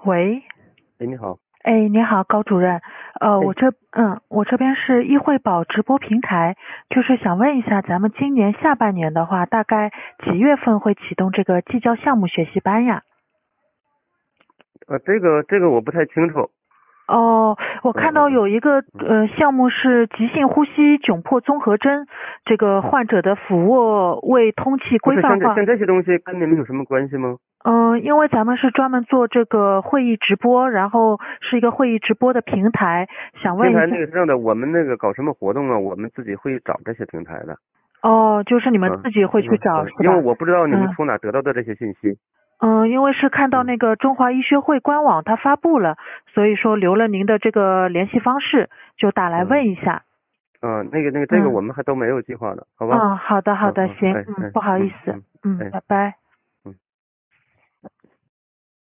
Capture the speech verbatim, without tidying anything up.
喂， 哎，你好。 哎，你好，高主任。呃， 哎， 我这嗯，我这边是易惠宝直播平台，就是想问一下，咱们今年下半年的话，大概几月份会启动这个技教项目学习班呀？ 呃，这个这个我不太清楚。 哦，我看到嗯嗯有一个嗯呃项目是急性呼吸窘迫综合征，这个患者的俯卧位通气不是， 规范化。 像这像这些东西跟你们有什么关系吗？ 嗯，因为咱们是专门做这个会议直播，然后是一个会议直播的平台，想平台问一下。 那个是这样的，我们那个搞什么活动啊，我们自己会找这些平台的。 哦，就是你们嗯自己会去嗯嗯，因为找是吧？ 我不知道你们嗯从哪得到的这些信息。 嗯，因为是看到嗯那个中华医学会官网它发布了，所以说留了您的这个联系方式，就打来嗯问一下。 嗯，那个那个这个嗯我们还都没有计划呢，好吧？ 嗯，好的好的， 嗯嗯， 行，嗯， 哎哎不好意思， 嗯嗯嗯， 哎。 拜拜。